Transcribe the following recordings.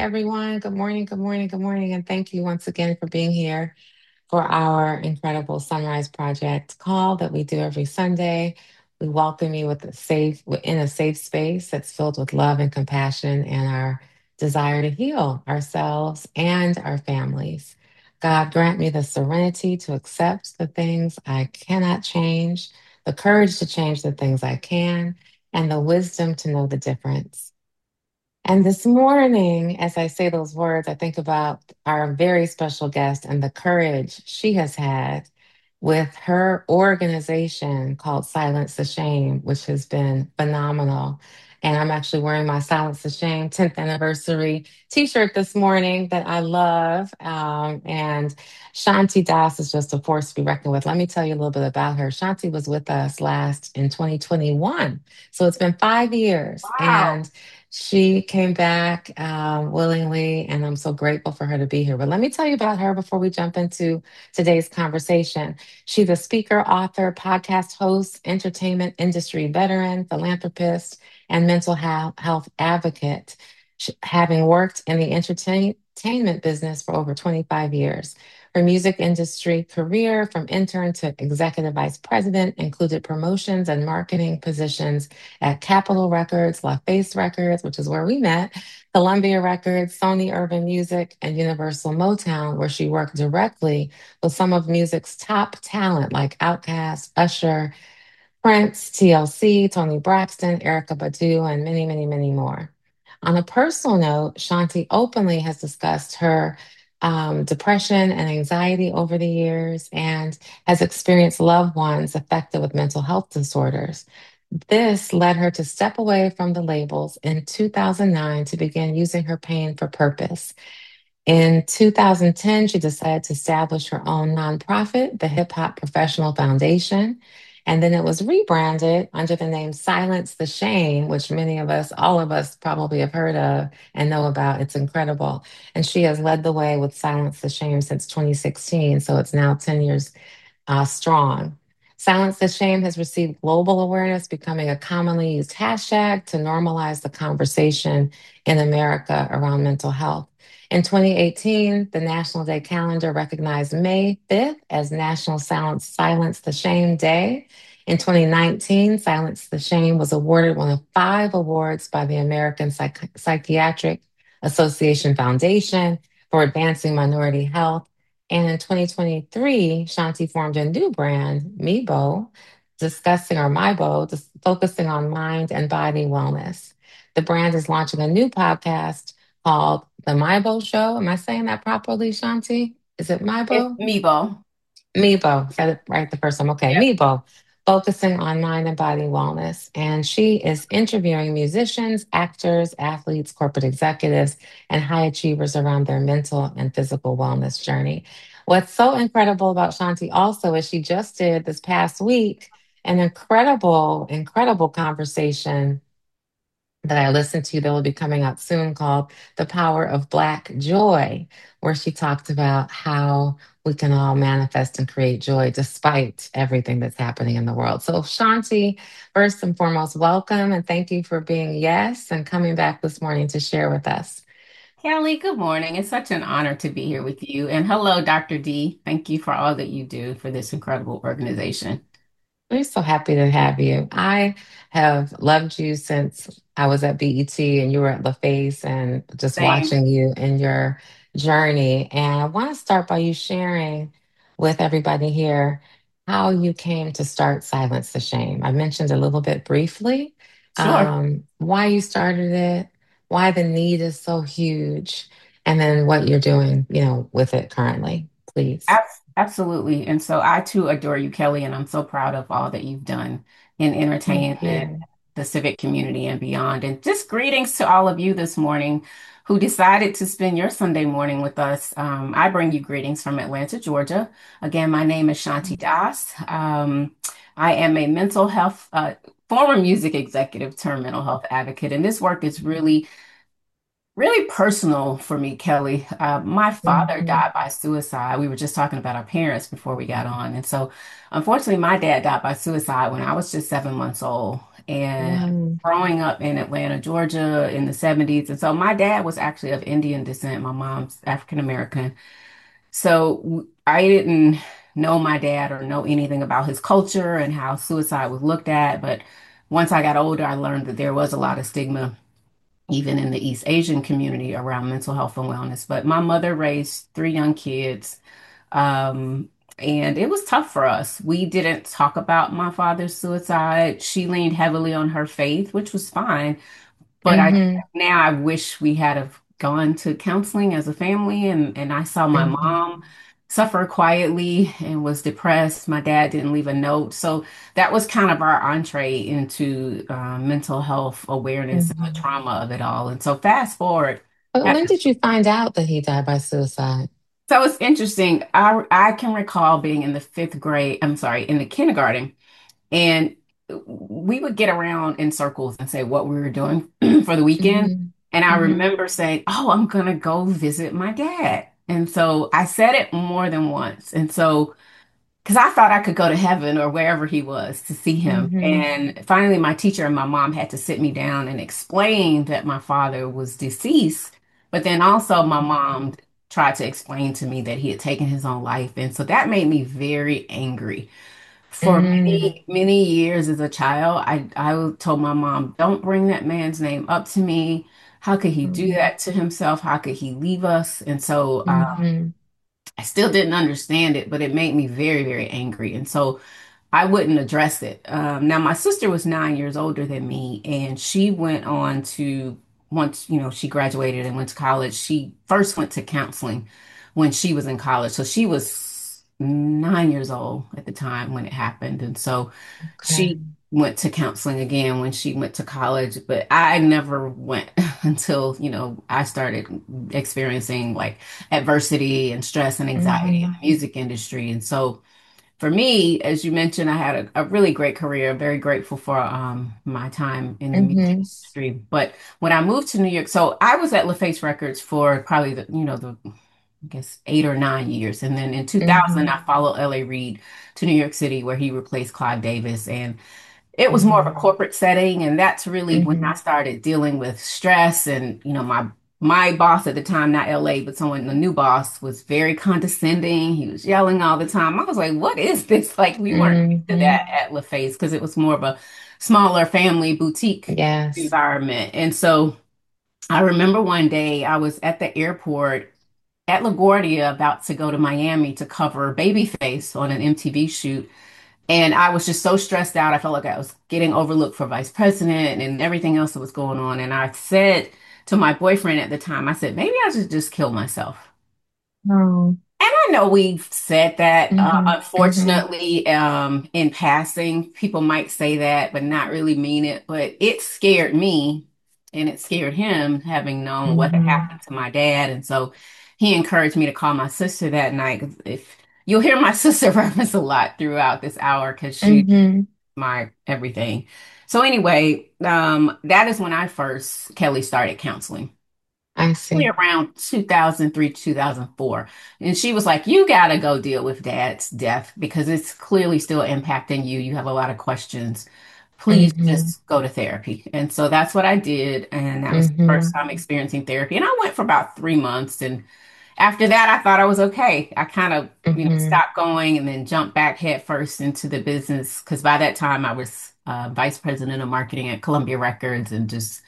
everyone. Good morning, good morning, good morning. And thank you once again for being here for our incredible Sunrise Project call that we do every Sunday. We welcome you in a safe space that's filled with love and compassion and our desire to heal ourselves and our families. God grant me the serenity to accept the things I cannot change, the courage to change the things I can, and the wisdom to know the difference. And this morning, as I say those words, I think about our very special guest and the courage she has had with her organization called Silence the Shame, which has been phenomenal. And I'm actually wearing my Silence the Shame 10th anniversary t shirt this morning that I love. And Shanti Das is just a force to be reckoned with. Let me tell you a little bit about her. Shanti was with us last in 2021. So it's been 5 years. Wow. And she came back willingly, and I'm so grateful for her to be here. But let me tell you about her before we jump into today's conversation. She's a speaker, author, podcast host, entertainment industry veteran, philanthropist, and mental health advocate, having worked in the entertainment business for over 25 years. Her music industry career, from intern to executive vice president, included promotions and marketing positions at Capitol Records, LaFace Records, which is where we met, Columbia Records, Sony Urban Music, and Universal Motown, where she worked directly with some of music's top talent like Outkast, Usher, Prince, TLC, Tony Braxton, Erica Badu, and many, many, many more. On a personal note, Shanti openly has discussed her depression and anxiety over the years and has experienced loved ones affected with mental health disorders. This led her to step away from the labels in 2009 to begin using her pain for purpose. In 2010, she decided to establish her own nonprofit, the Hip Hop Professional Foundation. And then it was rebranded under the name Silence the Shame, which many of us, all of us probably have heard of and know about. It's incredible. And she has led the way with Silence the Shame since 2016. So it's now 10 years strong. Silence the Shame has received global awareness, becoming a commonly used hashtag to normalize the conversation in America around mental health. In 2018, the National Day calendar recognized May 5th as National Silence the Shame Day. In 2019, Silence the Shame was awarded one of five awards by the American Psychiatric Association Foundation for advancing minority health. And in 2023, Shanti formed a new brand, Mebo, discussing or Mybo, focusing on mind and body wellness. The brand is launching a new podcast called The Mybo Show. Am I saying that properly, Shanti? Is it It's Mybo? Mevo. Mebo, said it right the first time. Okay, Yep. Mebo, focusing on mind and body wellness. And she is interviewing musicians, actors, athletes, corporate executives, and high achievers around their mental and physical wellness journey. What's so incredible about Shanti also is she just did this past week an incredible, incredible conversation that I listened to that will be coming out soon called The Power of Black Joy, where she talked about how we can all manifest and create joy despite everything that's happening in the world. So, Shanti, first and foremost, welcome and thank you for being yes and coming back this morning to share with us. Kelly, good morning. It's such an honor to be here with you. And hello, Dr. D. Thank you for all that you do for this incredible organization. We're so happy to have you. I have loved you since I was at BET and you were at LaFace and just Same. watching you in your journey. And I want to start by you sharing with everybody here how you came to start Silence the Shame. I mentioned a little bit briefly Sure. why you started it, why the need is so huge, and then what you're doing, with it currently, please. Absolutely. And so I too adore you, Kelly, and I'm so proud of all that you've done in Thank entertainment, you. the civic community, and beyond. And just greetings to all of you this morning who decided to spend your Sunday morning with us. I bring you greetings from Atlanta, Georgia. Again, my name is Shanti Das. I am a mental health, former music executive turned mental health advocate, and this work is really personal for me, Kelly. My father Mhm. died by suicide. We were just talking about our parents before we got on. And so, unfortunately, my dad died by suicide when I was just 7 months old. and Wow. growing up in Atlanta, Georgia in the 70s. And so my dad was actually of Indian descent. My mom's African American. So I didn't know my dad or know anything about his culture and how suicide was looked at. But once I got older, I learned that there was a lot of stigma, even in the East Asian community, around mental health and wellness. But my mother raised three young kids. Um, and it was tough for us. We didn't talk about my father's suicide. She leaned heavily on her faith, which was fine. But I Mm-hmm. now I wish we had have gone to counseling as a family, and I saw my Mm-hmm. mom suffer quietly and was depressed. My dad didn't leave a note. So that was kind of our entree into mental health awareness and the Mm-hmm. trauma of it all. And so fast forward. But when did you find out that he died by suicide? So it's interesting. I can recall being in the fifth grade, I'm sorry, in the kindergarten, and we would get around in circles and say what we were doing for the weekend. Mm-hmm. And I Mm-hmm. remember saying, "Oh, I'm gonna go visit my dad." And so I said it more than once. And so because I thought I could go to heaven or wherever he was to see him. Mm-hmm. And finally, my teacher and my mom had to sit me down and explain that my father was deceased. But then also, my mom tried to explain to me that he had taken his own life. And so that made me very angry. For Mm-hmm. many, many years as a child, I told my mom, don't bring that man's name up to me. How could he do that to himself? How could he leave us? And so, Mm-hmm. I still didn't understand it, but it made me very, very angry. And so I wouldn't address it. Now, my sister was 9 years older than me, and she went on to, once, she graduated and went to college, she first went to counseling when she was in college. So she was 9 years old at the time when it happened. And so Okay. she went to counseling again when she went to college, but I never went until, I started experiencing like adversity and stress and anxiety in Mm-hmm. the music industry. And so for me, as you mentioned, I had a really great career. Very grateful for my time in the music Mm-hmm. industry. But when I moved to New York, so I was at LaFace Records for probably the I guess 8 or 9 years, and then in 2000, I Mm-hmm. followed L.A. Reid to New York City, where he replaced Clive Davis, and it was more of a Mm-hmm. corporate setting, and that's really when I Mm-hmm. started dealing with stress. And my boss at the time, not LA, but someone, the new boss, was very condescending. He was yelling all the time. I was like, "What is this?" Like we weren't used to Mm-hmm. that at LaFace because it was more of a smaller family boutique Yes. environment. And so I remember one day I was at the airport at LaGuardia about to go to Miami to cover Babyface on an MTV shoot. And I was just so stressed out. I felt like I was getting overlooked for vice president and everything else that was going on. And I said to my boyfriend at the time, I said, maybe I should just kill myself. Oh. And I know we've said that, Mm-hmm. Mm-hmm. unfortunately, in passing, people might say that, but not really mean it. But it scared me and it scared him, having known what had Mm-hmm. happened to my dad. And so he encouraged me to call my sister that night. 'Cause if you'll hear my sister reference a lot throughout this hour, because she Mm-hmm. my everything. So anyway, that is when I first, Kelly, started counseling I see. around 2003, 2004. And she was like, you got to go deal with dad's death because it's clearly still impacting you. You have a lot of questions. Please Mm-hmm. just go to therapy. And so that's what I did. And that was the first Mm-hmm. time experiencing therapy. And I went for about 3 months. And after that, I thought I was okay. I kind of, Mm-hmm. stopped going and then jumped back headfirst into the business because by that time I was vice president of marketing at Columbia Records and just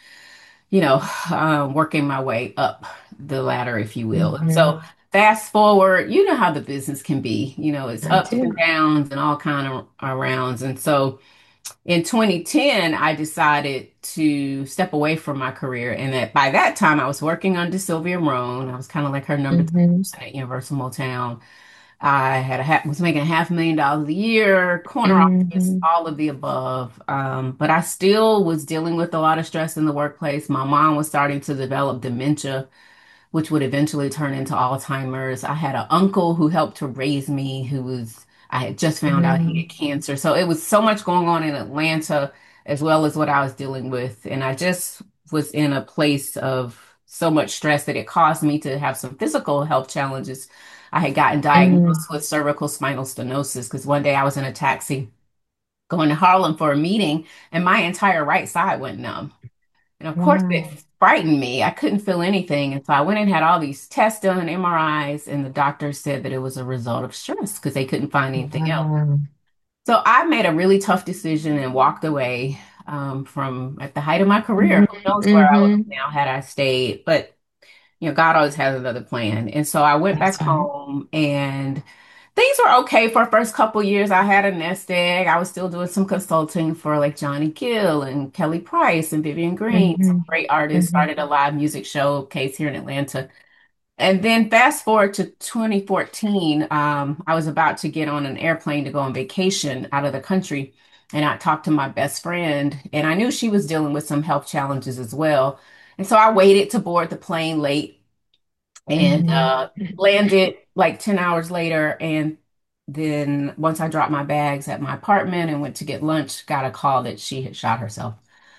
working my way up the ladder, if you will. And Mm-hmm. so fast forward, you know how the business can be, it's I ups do. and downs and all kind of arounds. And so in 2010, I decided to step away from my career. And that by that time I was working under Sylvia Rhone. I was kind of like her number three Mm-hmm. person at Universal Motown. I was making $500,000 a year, corner office, Mm-hmm. all of the above. But I still was dealing with a lot of stress in the workplace. My mom was starting to develop dementia, which would eventually turn into Alzheimer's. I had an uncle who helped to raise me, I had just found out he Mm-hmm. had cancer. So it was so much going on in Atlanta, as well as what I was dealing with. And I just was in a place of so much stress that it caused me to have some physical health challenges. I had gotten Mm-hmm. diagnosed with cervical spinal stenosis because one day I was in a taxi going to Harlem for a meeting, and my entire right side went numb. And of course, it Wow. frightened me. I couldn't feel anything. And so I went and had all these tests done, MRIs, and the doctor said that it was a result of stress because they couldn't find anything else. Wow. So I made a really tough decision and walked away from at the height of my career. Hmm. Who knows where I would Hmm. be now had I stayed? But God always has another plan. And so I went back That's right. home and things were okay for the first couple years. I had a nest egg. I was still doing some consulting for like Johnny Gill and Kelly Price and Vivian Green, some Hmm. great artists. Hmm. Started a live music showcase here in Atlanta. And then fast forward to 2014, I was about to get on an airplane to go on vacation out of the country. And I talked to my best friend, and I knew she was dealing with some health challenges as well. And so I waited to board the plane late and Hmm. landed like 10 hours later. And then once I dropped my bags at my apartment and went to get lunch, got a call that she had shot herself.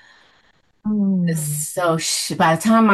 Oh. So by the time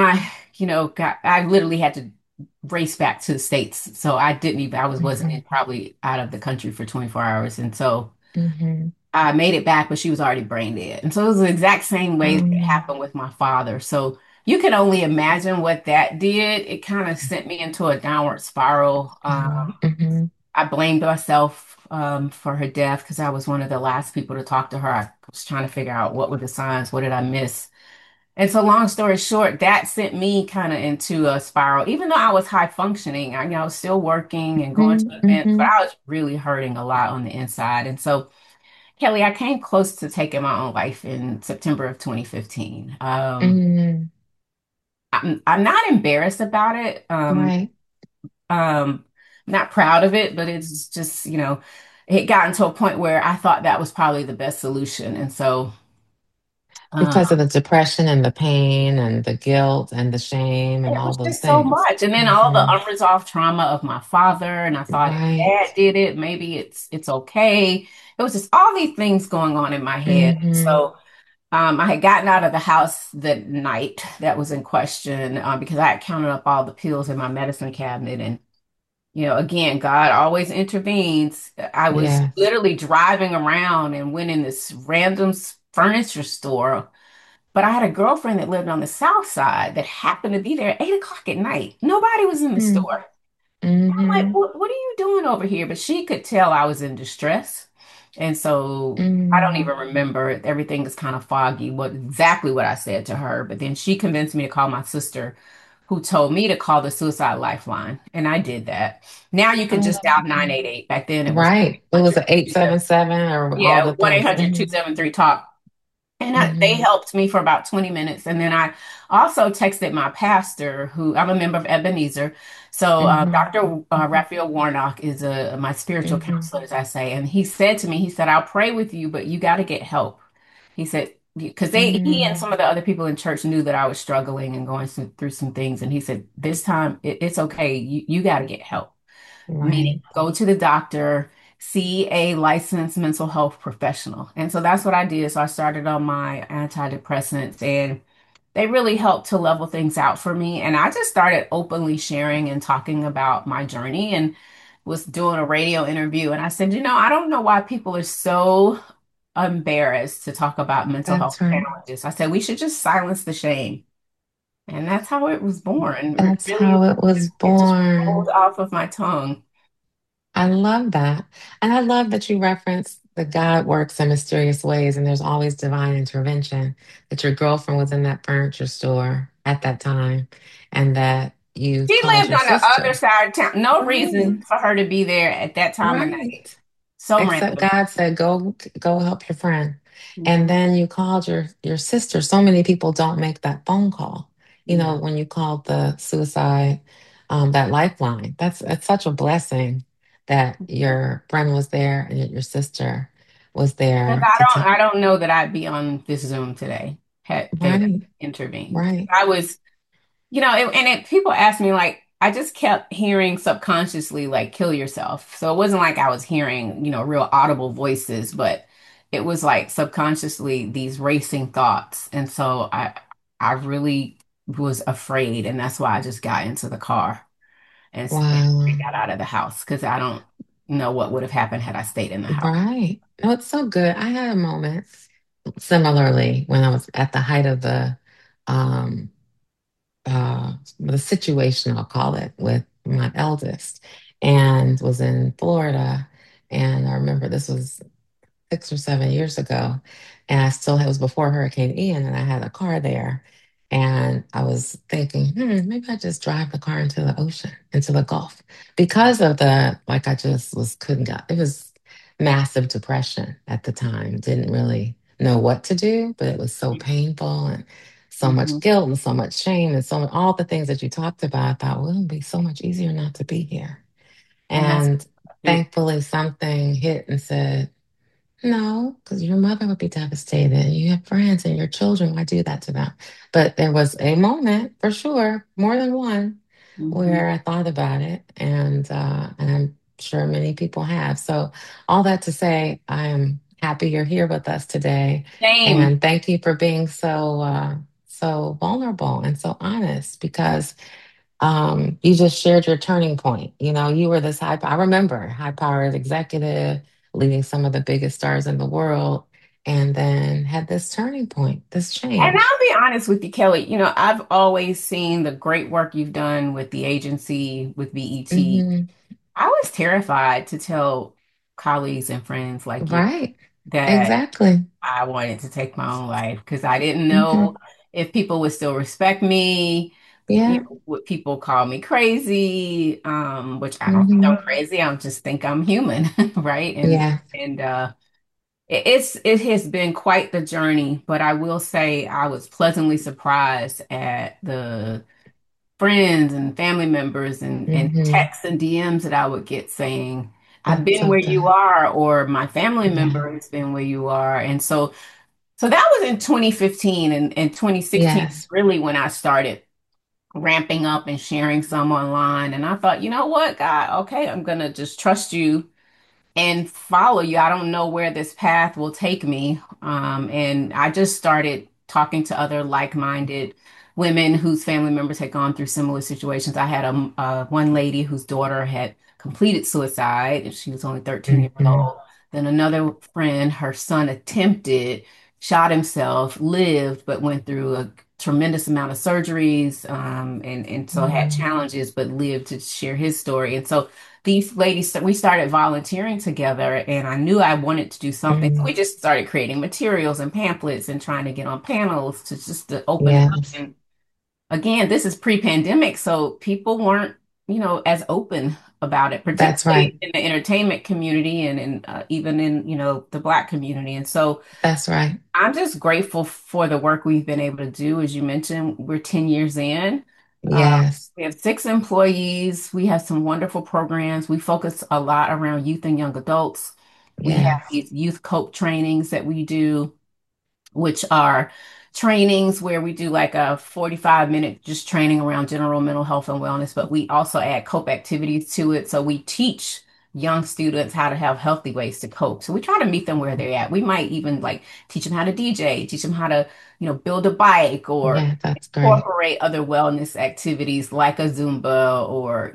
I literally had to race back to the States. So I didn't even, I wasn't Hmm. probably out of the country for 24 hours. And so Hmm. I made it back, but she was already brain dead. And so it was the exact same way that it Um, happened with my father. So you can only imagine what that did. It kind of sent me into a downward spiral. wow. Hmm. I blamed myself for her death because I was one of the last people to talk to her. I was trying to figure out what were the signs, what did I miss? And so, long story short, that sent me kind of into a spiral. Even though I was high functioning, I was still working and going to events, but Hmm. I was really hurting a lot on the inside. And so, Kelly, I came close to taking my own life in September of 2015. Hmm. I'm not embarrassed about it. Right. Um, not proud of it, but it's just, it gotten to a point where I thought that was probably the best solution. And so, uh, Because of the depression and the pain and the guilt and the shame and it all was those just so things. much. And then all the Hmm. unresolved trauma of my father. And I thought if dad Right. did it, maybe it's okay. It was just all these things going on in my head. Hmm. So I had gotten out of the house that night that was in question because I had counted up all the pills in my medicine cabinet. And, again, God always intervenes. I was Yes. literally driving around and went in this random furniture store, but I had a girlfriend that lived on the south side that happened to be there at 8 o'clock at night. Nobody was in the store. I'm like, Mm-hmm. what are you doing over here? But she could tell I was in distress. And so I don't Mm. even remember. Everything is kind of foggy, exactly what I said to her. But then she convinced me to call my sister, who told me to call the suicide lifeline. And I did that. Now you can just dial Oh. 988. Back then it was Right. It was an 877 or all yeah, the one eight things. hundred two Hmm. seven three talk and they Hmm. helped me for about 20 minutes. And then I also texted my pastor, who I'm a member of Ebenezer. So Hmm. Dr. Raphael Warnock is my spiritual Hmm. counselor, as I say. And he said to me, he said, I'll pray with you, but you got to get help. He said, because he and Hmm. some of the other people in church knew that I was struggling and going through some things. And he said, this time it's okay. You got to get help, meaning Right. go to the doctor, see a licensed mental health professional. And so that's what I did. So I started on my antidepressants and they really helped to level things out for me. And I just started openly sharing and talking about my journey and was doing a radio interview. And I said, I don't know why people are so embarrassed to talk about mental health That's right. challenges. I said, we should just silence the shame. And that's how it was born. It That's really, how it was it just rolled born. off of my tongue. I love that. And I love that you reference that God works in mysterious ways and there's always divine intervention, that your girlfriend was in that furniture store at that time and that you She called lived your on the other sister. side of town. No Right. reason for her to be there at that time of night. Right. So Except random. God said, go help your friend. Mhm. And then you called your sister. So many people don't make that phone call. You Yeah. know, when you called the suicide, that lifeline. That's such a blessing that your friend was there and that your sister was Because there I to don't tell. I don't know that I'd be on this Zoom today had they Right, intervened. right. I was, people ask me like I just kept hearing subconsciously like kill yourself. So it wasn't like I was hearing, real audible voices, but it was like subconsciously these racing thoughts. And so I really was afraid and that's why I just got into the car and Wow. got out of the house because I don't. know what would have happened had I stayed in the house. Right. No, it's so good. I had a moment similarly when I was at the height of um the situation, I'll call it, with my eldest, and was in Florida. And I remember this was 6 or 7 years ago, and I still it was before Hurricane Ian, and I had a car there, and I was thinking, maybe I just drive the car into the ocean, into the Gulf, because of the like I just was couldn't get. It was massive depression at the time. Didn't really know what to do, but it was so painful and so much Mhm. guilt and so much shame and all the things that you talked about. I thought, well, it would be so much easier not to be here. And that's And thankfully, something hit and said, no, because your mother would be devastated. And you have friends and your children. Why do that to them? But there was a moment, for sure, more than one, mhm. where I thought about it, and I'm sure many people have. So, all that to say, I am happy you're here with us today, Same. and thank you for being so vulnerable and so honest because you just shared your turning point. You know, you were this I remember, high-powered executive leading some of the biggest stars in the world, and then had this turning point, this And change. I'll be honest with you, Kelly. I've always seen the great work you've done with the agency, with BET. Hmm. I was terrified to tell colleagues and friends like you Right. that Exactly. I wanted to take my own life because I didn't know Hmm. if people would still respect me. Yeah. Would people call me crazy? Which I don't think I'm Hmm. crazy. I just think I'm human, right? Yeah. And it has been quite the journey, but I will say I was pleasantly surprised at the friends and family members and Hmm. texts and DMs that I would get saying, I've That's been so where you good. are, or my family Yeah. member has been where you are. And so that was in 2015, and 2016 is Yes. really when I started ramping up and sharing some online. And I thought, you know what, God, okay, I'm gonna just trust you and follow you. I don't know where this path will take me. And I just started talking to other like-minded women whose family members had gone through similar situations. I had one lady whose daughter had completed suicide, and she was only 13 years Hmm. old. Then another friend, her son attempted, shot himself, lived, but went through a tremendous amount of surgeries, and so had Hmm. challenges, but lived to share his story. And so these ladies, we started volunteering together, and I knew I wanted to do something. So we Hmm. just started creating materials and pamphlets and trying to get on panels to open it up. Yes. And again, this is pre-pandemic, so people weren't, as open about it, That's right. particularly in the entertainment community and even in, the Black community. And so That's right. I'm just grateful for the work we've been able to do. As you mentioned, we're 10 years in. Uh, Yes. we have 6 employees. We have some wonderful programs. We focus a lot around youth and young adults. We have Yes. these youth coach trainings that we do, which are trainings where we do like a 45-minute just training around general mental health and wellness, but we also add cope activities to it. So we teach young students how to have healthy ways to cope. So we try to meet them where they're at. We might even like teach them how to DJ, teach them how to, build a bike or Yeah, that's great. incorporate other wellness activities like a Zumba or,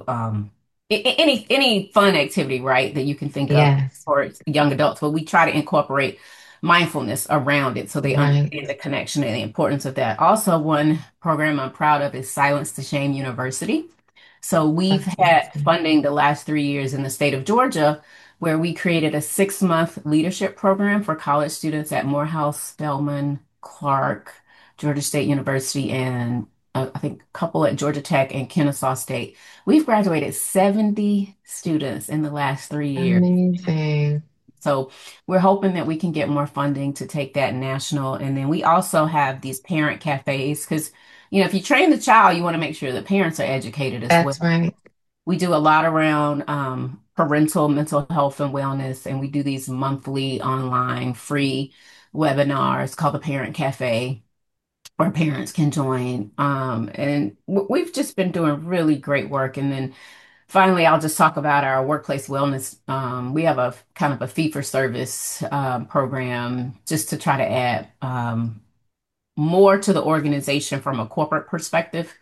any fun activity, right, that you can think of Yes. for young adults. But we try to incorporate mindfulness around it so they Right. understand the connection and the importance of that. Also, one program I'm proud of is Silence to Shame University. So we've That's had amazing. funding the last 3 years in the state of Georgia where we created a 6-month leadership program for college students at Morehouse, Spelman, Clark, Georgia State University, and I think a couple at Georgia Tech and Kennesaw State. We've graduated 70 students in the last 3 years. Amazing. So we're hoping that we can get more funding to take that national. And then we also have these parent cafes because, if you train the child, you want to make sure the parents are educated as well. That's right. We do a lot around parental mental health and wellness, and we do these monthly online free webinars called the Parent Cafe where parents can join. And we've just been doing really great work. And then finally, I'll just talk about our workplace wellness. We have a kind of a fee for service program just to try to add more to the organization from a corporate perspective.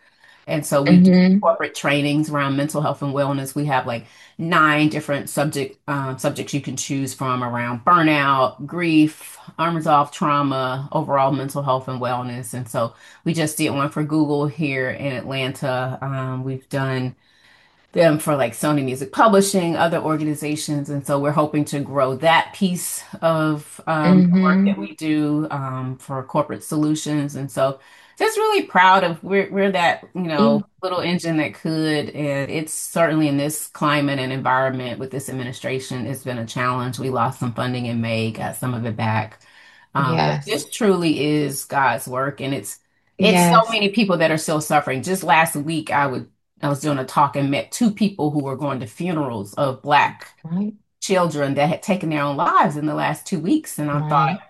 And so we do Hmm. corporate trainings around mental health and wellness. We have like 9 different subjects you can choose from around burnout, grief, unresolved trauma, overall mental health and wellness. And so we just did one for Google here in Atlanta. We've done them for like Sony Music Publishing, other organizations. And so we're hoping to grow that piece of the work that Hmm. we do for corporate solutions. And so just really proud of we're that, little engine that could. And it's certainly in this climate and environment with this administration, it's been a challenge. We lost some funding in May, got some of it back. But Yes. this truly is God's work, and it's so Yes. many people that are still suffering. Just last week, I was doing a talk and met 2 people who were going to funerals of Black Right. children that had taken their own lives in the last 2 weeks. And I thought, Right.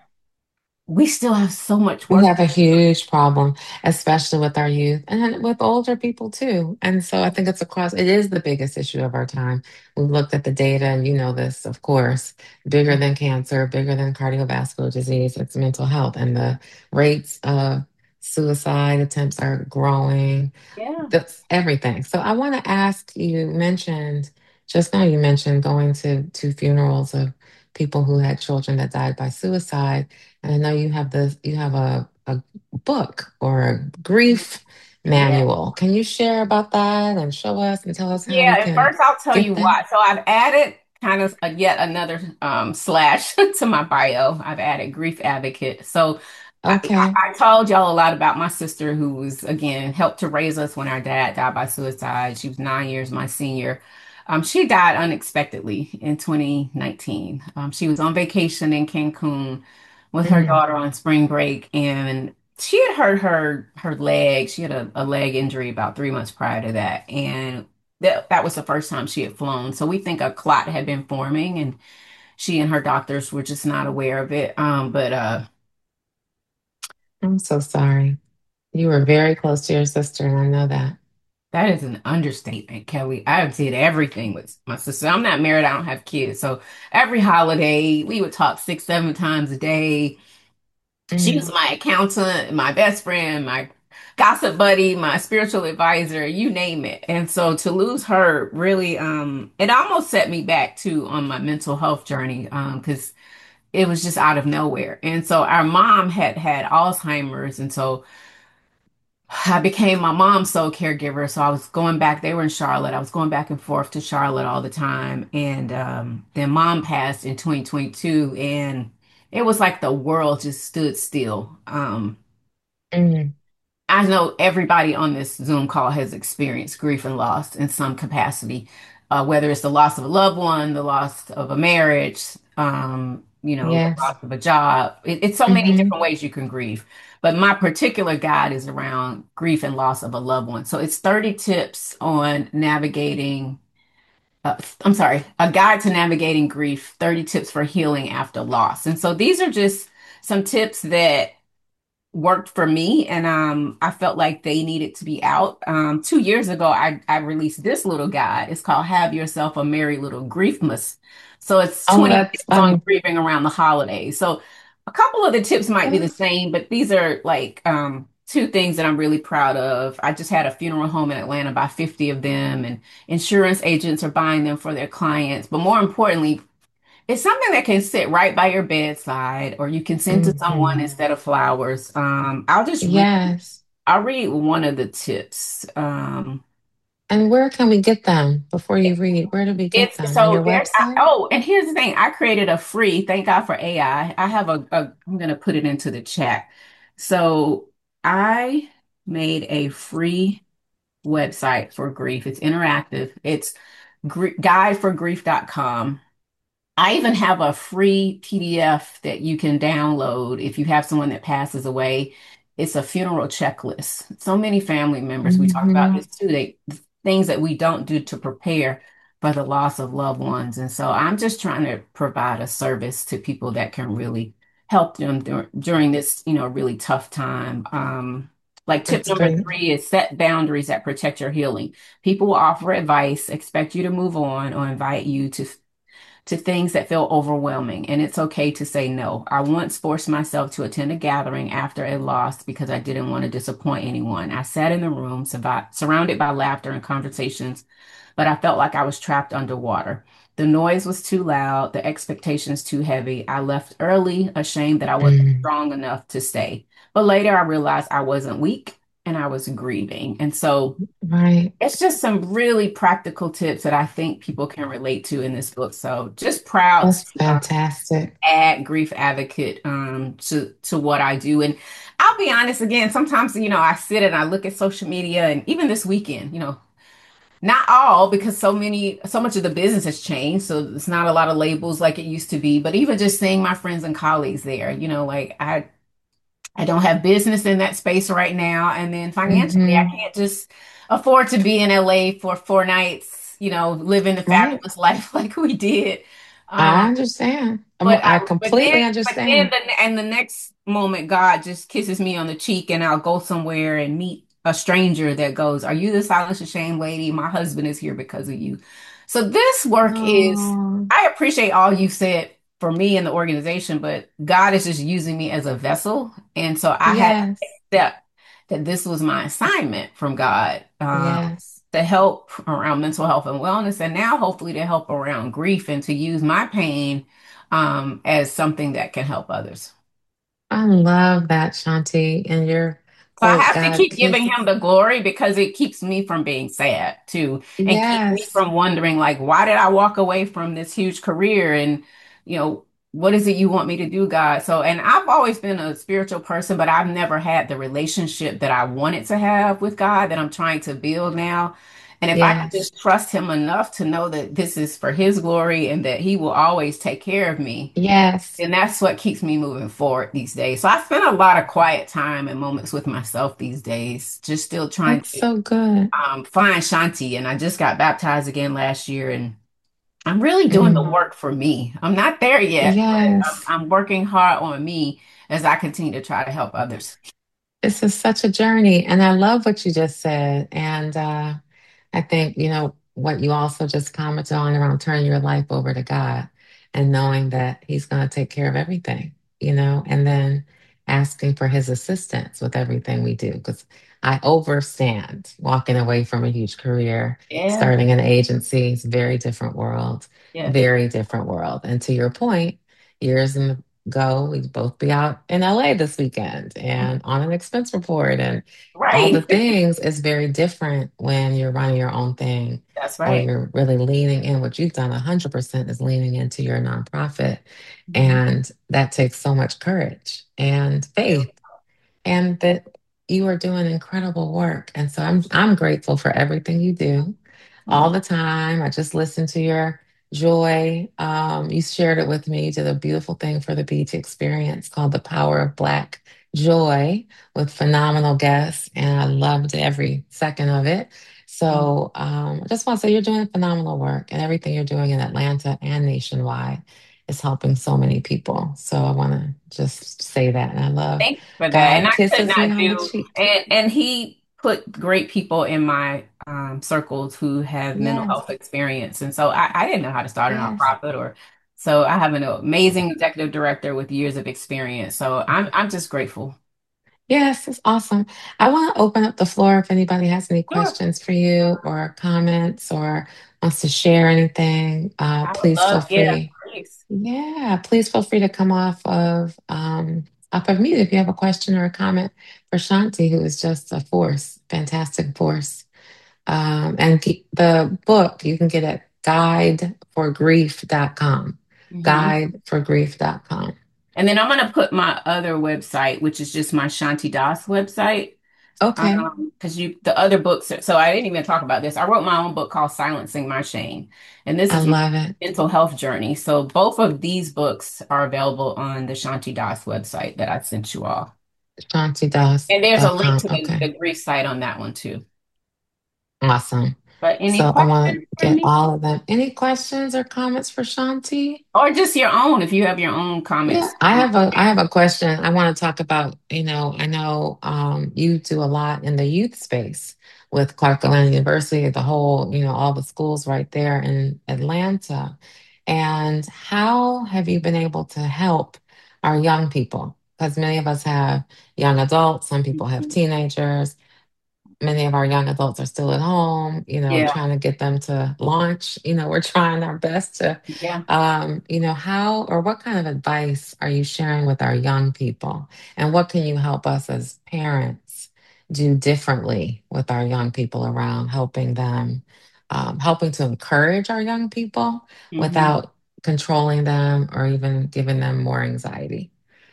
we still have so much We work. have a huge problem, especially with our youth and with older people too. And so I think it is the biggest issue of our time. We've looked at the data, and you know this, of course, bigger than cancer, bigger than cardiovascular disease, it's mental health. And the rates of suicide attempts are growing. Yeah. That's everything. So I want to ask you mentioned just now, you mentioned going to funerals of people who had children that died by suicide. And I know you have a book or a grief Yeah. manual. Can you share about that and show us and tell us how we Yeah. And can first, I'll tell you get that? why. So I've added kind of yet another slash to my bio. I've added grief advocate. So Okay. I told y'all a lot about my sister who was, again, helped to raise us when our dad died by suicide. She was 9 years my senior. She died unexpectedly in 2019. She was on vacation in Cancun with her Mm, daughter on spring break, and she had hurt her leg. She had a leg injury about 3 months prior to that, and that was the first time she had flown. So we think a clot had been forming, and she and her doctors were just not aware of it. But I'm so sorry. You were very close to your sister, and I know that. that is an understatement, Kelly. I've did everything with my sister. I'm not married, I don't have kids. So every holiday, we would talk 6, 7 times a day. She was Mm, my accountant, my best friend, my gossip buddy, my spiritual advisor, you name it. And so to lose her really, it almost set me back too on my mental health journey, because it was just out of nowhere. And so our mom had Alzheimer's, and so I became my mom's sole caregiver. So I was going back, they were in Charlotte. I was going back and forth to Charlotte all the time. And then mom passed in 2022, and it was like the world just stood still. mm, I know everybody on this Zoom call has experienced grief and loss in some capacity, whether it's the loss of a loved one, the loss of a marriage, the yes. loss of a job. It's so many Hmm. different ways you can grieve. But my particular guide is around grief and loss of a loved one. So it's 30 tips on navigating, I'm sorry, a guide to navigating grief, 30 tips for healing after loss. And so these are just some tips that worked for me, and I felt like they needed to be out. 2 years ago, I released this little guide. It's called Have Yourself a Merry Little Griefmas. So it's Oh, 20 that's tips on funny. grieving around the holidays. So a couple of the tips might be the Yes. same, but these are like two things that I'm really proud of. I just had a funeral home in Atlanta, by 50 of them, and insurance agents are buying them for their clients. But more importantly, it's something that can sit right by your bedside, or you can send to someone Hmm. instead of flowers. Yes. I'll read one of the tips. And where can we get them before you read? Where do we get It's them? On so your there's website? oh, and here's the thing. I created a free, thank God for AI. I have I'm gonna put it into the chat. So I made a free website for grief. It's interactive. It's guideforgrief.com. I even have a free PDF that you can download if you have someone that passes away. It's a funeral checklist. So many family members, we talk about Hmm. this too, things that we don't do to prepare for the loss of loved ones. And so I'm just trying to provide a service to people that can really help them during this, really tough time. Like tip That's number great. 3 is set boundaries that protect your healing. People will offer advice, expect you to move on, or invite you to things that feel overwhelming, and it's okay to say no. I once forced myself to attend a gathering after a loss because I didn't want to disappoint anyone. I sat in the room, surrounded by laughter and conversations, but I felt like I was trapped underwater. The noise was too loud, the expectations too heavy. I left early, ashamed that I wasn't Mm. strong enough to stay. But later I realized I wasn't weak and I was grieving. And so Right. it's just some really practical tips that I think people can relate to in this book. So just proud to That's fantastic. add grief advocate to what I do. And I'll be honest again, sometimes, I sit and I look at social media and even this weekend, not all because so much of the business has changed. So it's not a lot of labels like it used to be. But even just seeing my friends and colleagues there, like I don't have business in that space right now. And then financially, I Hmm. can't just afford to be in LA for 4 nights, living the Right. fabulous life like we did. Um, I understand. but I but then completely understand. the next moment, God just kisses me on the cheek, and I'll go somewhere and meet a stranger that goes, "Are you the Silence of Shame lady? My husband is here because of you." So this work is, Oh, I appreciate all you said for me and the organization, but God is just using me as a vessel, and so I had to yes. accept that this was my assignment from God. Yes. To help around mental health and wellness, and now hopefully to help around grief and to use my pain as something that can help others. I love that, Shanti. And your So I quote, have to God keep giving him kisses. the glory because it keeps me from being sad too, and keep me Yes. from wondering like, why did I walk away from this huge career? And you know, what is it you want me to do, God? So, and I've always been a spiritual person, but I've never had the relationship that I wanted to have with God that I'm trying to build now. And if I can Yes. just trust him enough to know that this is for his glory and that he will always take care of me, Yes. and that's what keeps me moving forward these days. So I spend a lot of quiet time and moments with myself these days, just still trying That's to so good. find Shanti. And I just got baptized again last year, and I'm really doing the Mm. work for me. I'm not there yet, but Yes. I'm working hard on me as I continue to try to help others. This is such a journey. And I love what you just said. And I think, what you also just commented on around turning your life over to God and knowing that He's going to take care of everything, and then asking for His assistance with everything we do. Because I overstand walking away from a huge career, Yeah, starting an agency. It's a very different world, yes, very different world. And to your point, years ago, we'd both be out in LA this weekend and on an expense report and all the right. things is very different when you're running your own thing That's or right. you're really leaning in. What you've done 100% is leaning into your nonprofit. Mhm. And that takes so much courage and faith and that you are doing incredible work. And so I'm grateful for everything you do all Oh, the time. I just listened to your joy. You shared it with me. You did a beautiful thing for the BT experience called The Power of Black Joy with phenomenal guests, and I loved every second of it. So I just want to say you're doing phenomenal work, and everything you're doing in Atlanta and nationwide is helping so many people. So I want to just say that. And I love thanks for that. And God I could kisses me not on the do, cheek. and he put great people in my circles who have mental health Yes, experience. And so I didn't know how to start a yes. nonprofit or so I have an amazing executive director with years of experience. So I'm just grateful. Yes, it's awesome. I want to open up the floor if anybody has any Sure. questions for you or comments or wants to share anything. I would Please feel love, yeah, free. please. Yeah, please feel free to come off of mute if you have a question or a comment for Shanti, who is just a force, fantastic force. The book you can get at guideforgrief.com. Hmm. Guideforgrief.com. And then I'm going to put my other website, which is just my Shanti Das website. Okay, Because the other books, so I didn't even talk about this. I wrote my own book called Silencing My Shame, and this I is my love it. mental health journey. So both of these books are available on the Shanti Das website that I sent you all. And there's a link ShantiDoss.com. to the Okay. grief site on that one too. Awesome. But any So I want questions to for get me? all of them. Any questions or comments for Shanti? Or just your own, if you have your own Yeah, comments. I have a question. I want to talk about, I know you do a lot in the youth space with Clark Atlanta University, the whole, all the schools right there in Atlanta. And how have you been able to help our young people? Because many of us have young adults, some people have Mhm. teenagers. Many of our young adults are still at home, Yeah, trying to get them to launch. We're trying our best to, yeah. how or what kind of advice are you sharing with our young people? And what can you help us as parents do differently with our young people around helping them, helping to encourage our young people Mhm. without controlling them or even giving them more anxiety?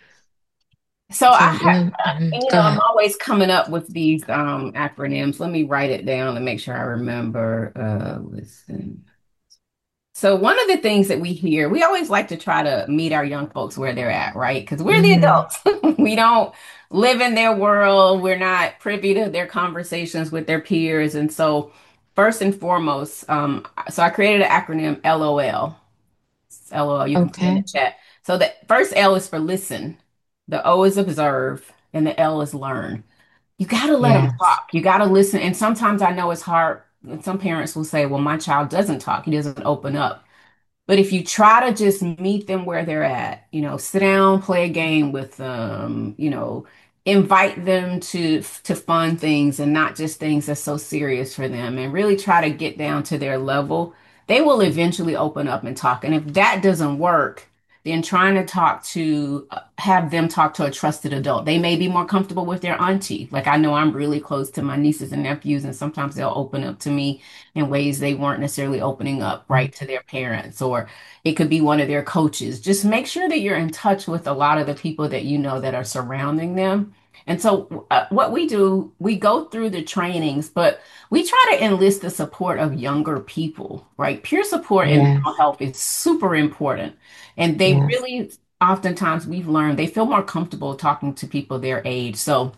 So I So, have, go I'm ahead. always coming up with these acronyms. Let me write it down and make sure I remember. Listen. So one of the things that we hear, we always like to try to meet our young folks where they're at, right? Because we're the Hmm. adults. We don't live in their world. We're not privy to their conversations with their peers. And so first and foremost, so I created an acronym LOL. LOL, you can put it in the Okay. chat. So the first L is for listen, the O is observe, and the L is learn. You got to let them Yes. talk. You got to listen. And sometimes I know it's hard. And some parents will say, well, my child doesn't talk. He doesn't open up. But if you try to just meet them where they're at, sit down, play a game with them, invite them to fun things and not just things that's so serious for them, and really try to get down to their level, they will eventually open up and talk. And if that doesn't work, then trying to have them talk to a trusted adult. They may be more comfortable with their auntie. Like I know I'm really close to my nieces and nephews, and sometimes they'll open up to me in ways they weren't necessarily opening up right to their parents, or it could be one of their coaches. Just make sure that you're in touch with a lot of the people that you know that are surrounding them. And so, what we do, we go through the trainings, but we try to enlist the support of younger people, right? Peer support in mental Yes. health is super important. And they Yes. really, oftentimes, we've learned they feel more comfortable talking to people their age. So,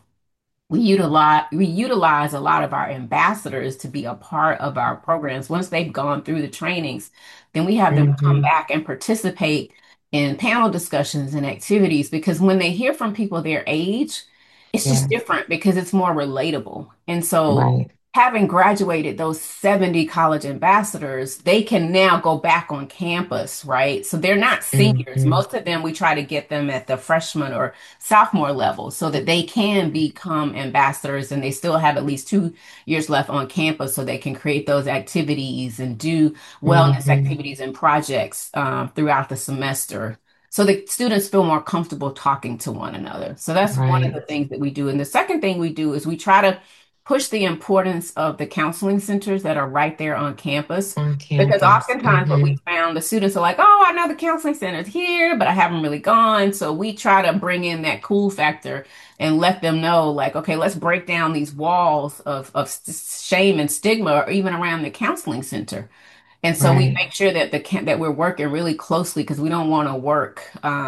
we utilize a lot of our ambassadors to be a part of our programs. Once they've gone through the trainings, then we have them come Hmm. back and participate in panel discussions and activities, because when they hear from people their age, it's just Yes. different because it's more relatable. And so Right. having graduated those 70 college ambassadors, they can now go back on campus, right? So they're not seniors. Hmm. Most of them, we try to get them at the freshman or sophomore level so that they can become ambassadors, and they still have at least 2 years left on campus so they can create those activities and do wellness Hmm. activities and projects throughout the semester. So the students feel more comfortable talking to one another. So that's one of Right. the things that we do. And the second thing we do is we try to push the importance of the counseling centers that are right there on campus. On Because campus. oftentimes what we Hmm. found, the students are like, oh, I know the counseling center's here, but I haven't really gone. So we try to bring in that cool factor and let them know, like, okay, let's break down these walls of shame and stigma, or even around the counseling center. And so we Right. make sure that that we're working really closely, because we don't want to work,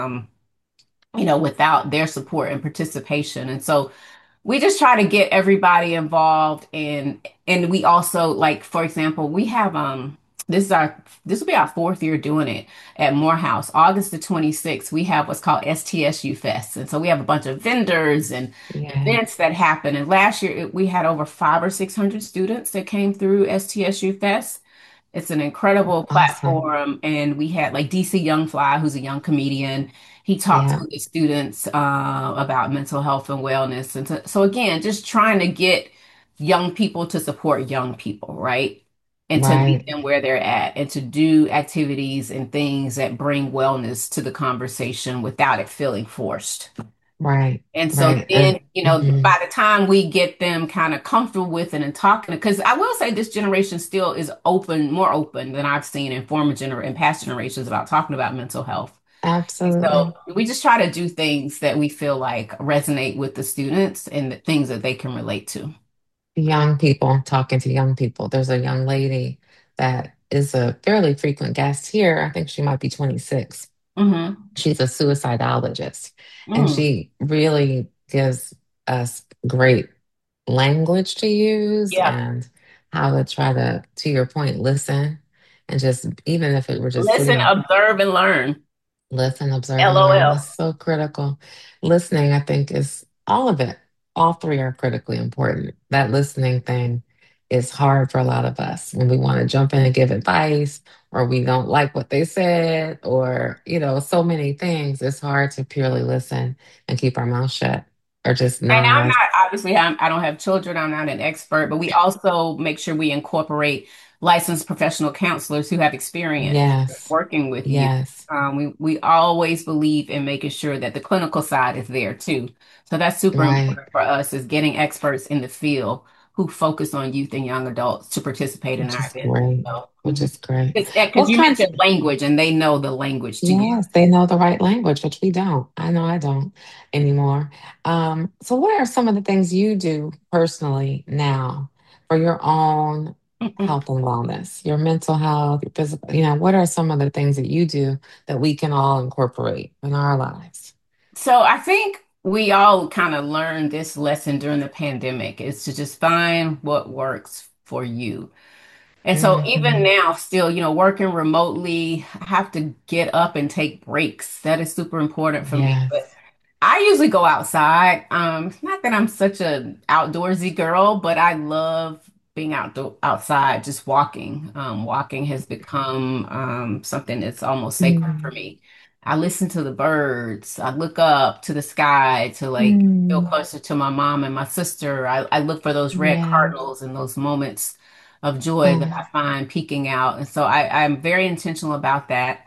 without their support and participation. And so we just try to get everybody involved, and we also, like, for example, we have this will be our fourth year doing it at Morehouse. August the 26th, we have what's called STSU Fest. And so we have a bunch of vendors and Yeah. events that happen. And last year we had over 500 or 600 students that came through STSU Fest. It's an incredible Awesome. platform. And we had like DC Young Fly, who's a young comedian. He talked Yeah. to the students about mental health and wellness. And so again, just trying to get young people to support young people, right? And to meet Right. them where they're at, and to do activities and things that bring wellness to the conversation without it feeling forced. Right. And so Right. then, Hmm. by the time we get them kind of comfortable with it and talking, because I will say this generation still is open, more open than I've seen in in past generations about talking about mental health. And so Absolutely. we just try to do things that we feel like resonate with the students and the things that they can relate to. Young people talking to young people. There's a young lady that is a fairly frequent guest here. I think she might be 26. Hmm. She's a suicidologist, and Mm. she really gives us great language to use Yeah. and how to try to your point, listen. And just even if it were just Listen, sitting, observe, and learn. listen, observe, and learn. LOL. That's so critical. Listening, I think, is all of it. All three are critically important. That listening thing, is hard for a lot of us when we want to jump in and give advice, or we don't like what they said, or, so many things. It's hard to purely listen and keep our mouth shut or just And I'm nod. not, obviously, I don't have children. I'm not an expert, but we also make sure we incorporate licensed professional counselors who have experience Yes. working with you. Yes. We always believe in making sure that the clinical side is there too. So that's super Right. important for us is getting experts in the field who focus on youth and young adults to participate in Which our is events. great. So, Which is great. because What you kinds mentioned language and they know the language to you. Yes, they know the right language, which we don't. I know I don't anymore. So what are some of the things you do personally now for your own health and wellness, your mental health, your physical, what are some of the things that you do that we can all incorporate in our lives? So I think we all kind of learned this lesson during the pandemic is to just find what works for you. And so even Hmm. now, still, working remotely, I have to get up and take breaks. That is super important for me. But Yes. I usually go outside. Not that I'm such a outdoorsy girl, but I love being outside, just walking. Walking has become something that's almost sacred for Mm. me. I listen to the birds. I look up to the sky to like feel Mm. closer to my mom and my sister. I look for those red Yes. cardinals and those moments of joy that I Oh. find peeking out. And so I'm very intentional about that.